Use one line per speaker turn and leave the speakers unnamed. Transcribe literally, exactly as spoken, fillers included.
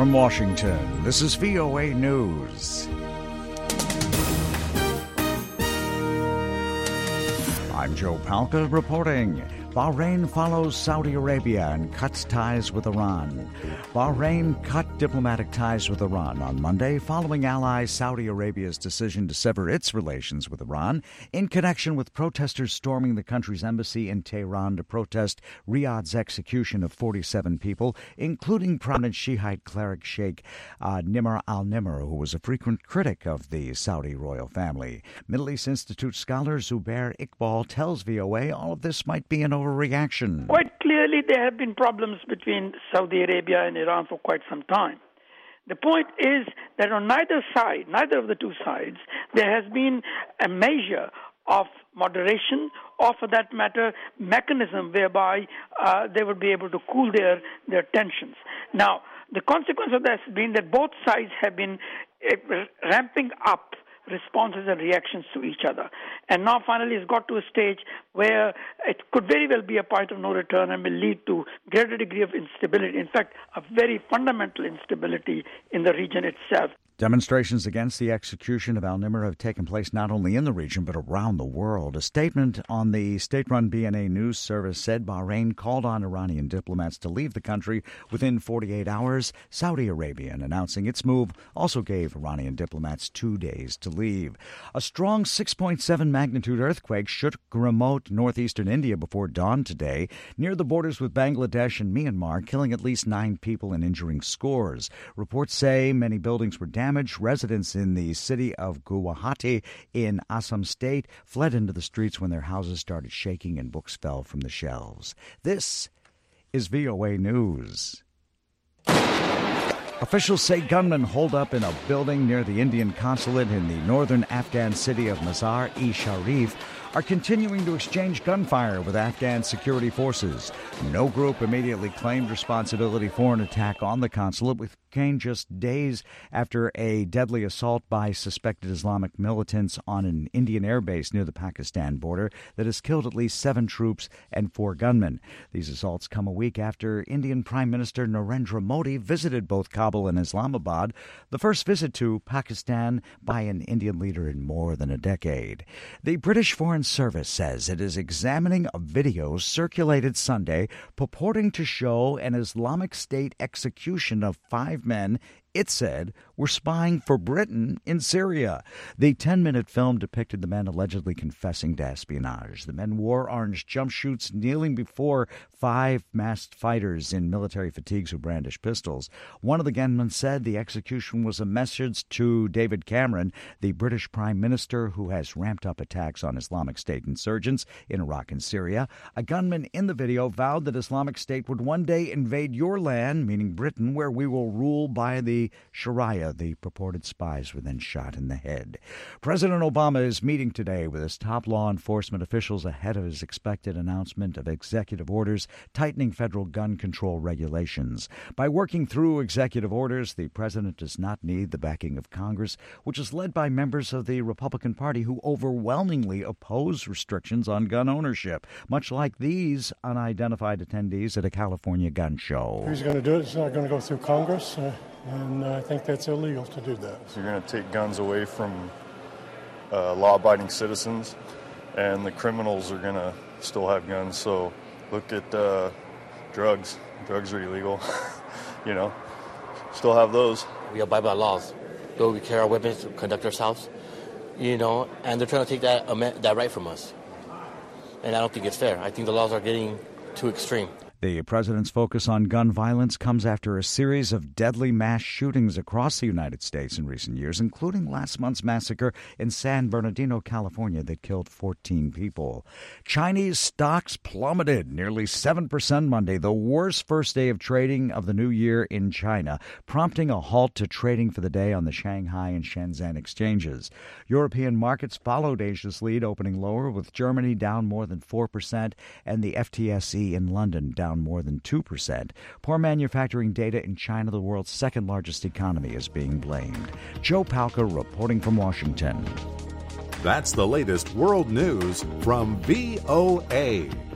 From Washington, this is V O A News. I'm Joe Palca reporting. Bahrain follows Saudi Arabia and cuts ties with Iran. Bahrain cut diplomatic ties with Iran on Monday following ally Saudi Arabia's decision to sever its relations with Iran in connection with protesters storming the country's embassy in Tehran to protest Riyadh's execution of forty-seven people, including prominent Shiite cleric Sheikh uh, Nimr al-Nimr, who was a frequent critic of the Saudi royal family. Middle East Institute scholar Zubair Iqbal tells V O A all of this might be an overreaction.
Quite clearly, there have been problems between Saudi Arabia and Iran for quite some time. The point is that on neither side, neither of the two sides, there has been a measure of moderation or, for that matter, mechanism whereby uh, they would be able to cool their, their tensions. Now, the consequence of that has been that both sides have been uh, ramping up responses and reactions to each other. And now finally it's got to a stage where it could very well be a point of no return and will lead to greater degree of instability. In fact, a very fundamental instability in the region itself.
Demonstrations against the execution of al-Nimr have taken place not only in the region but around the world. A statement on the state-run B N A news service said Bahrain called on Iranian diplomats to leave the country within forty-eight hours. Saudi Arabia, in announcing its move, also gave Iranian diplomats two days to leave. A strong six point seven magnitude earthquake shook remote northeastern India before dawn today, near the borders with Bangladesh and Myanmar, killing at least nine people and injuring scores. Reports say many buildings were damaged. Residents in the city of Guwahati in Assam State fled into the streets when their houses started shaking and books fell from the shelves. This is V O A News. Officials say gunmen holed up in a building near the Indian consulate in the northern Afghan city of Mazar-e-Sharif are continuing to exchange gunfire with Afghan security forces. No group immediately claimed responsibility for an attack on the consulate, which came just days after a deadly assault by suspected Islamic militants on an Indian airbase near the Pakistan border that has killed at least seven troops and four gunmen. These assaults come a week after Indian Prime Minister Narendra Modi visited both Kabul and Islamabad, the first visit to Pakistan by an Indian leader in more than a decade. The British Foreign Service says it is examining a video circulated Sunday purporting to show an Islamic State execution of five men it said were spying for Britain in Syria. The ten-minute film depicted the men allegedly confessing to espionage. The men wore orange jumpsuits, kneeling before five masked fighters in military fatigues who brandished pistols. One of the gunmen said the execution was a message to David Cameron, the British Prime Minister who has ramped up attacks on Islamic State insurgents in Iraq and Syria. A gunman in the video vowed that Islamic State would one day invade your land, meaning Britain, where we will rule by the Sharia. The purported spies were then shot in the head. President Obama is meeting today with his top law enforcement officials ahead of his expected announcement of executive orders tightening federal gun control regulations. By working through executive orders, the president does not need the backing of Congress, which is led by members of the Republican Party who overwhelmingly oppose restrictions on gun ownership, much like these unidentified attendees at a California gun show.
Who's going to do it? It's not going to go through Congress. Uh... And I think that's illegal to do that.
So you're going to take guns away from uh, law-abiding citizens, and the criminals are going to still have guns. So look at uh, drugs. Drugs are illegal. You know, still have those.
We abide by laws. Though we carry our weapons to conduct ourselves, you know, and they're trying to take that, that right from us. And I don't think it's fair. I think the laws are getting too extreme.
The president's focus on gun violence comes after a series of deadly mass shootings across the United States in recent years, including last month's massacre in San Bernardino, California, that killed fourteen people. Chinese stocks plummeted nearly seven percent Monday, the worst first day of trading of the new year in China, prompting a halt to trading for the day on the Shanghai and Shenzhen exchanges. European markets followed Asia's lead, opening lower, with Germany down more than four percent and the F T S E in London down more than two percent. Poor manufacturing data in China, the world's second largest economy, is being blamed. Joe Palca reporting from Washington.
That's the latest world news from V O A.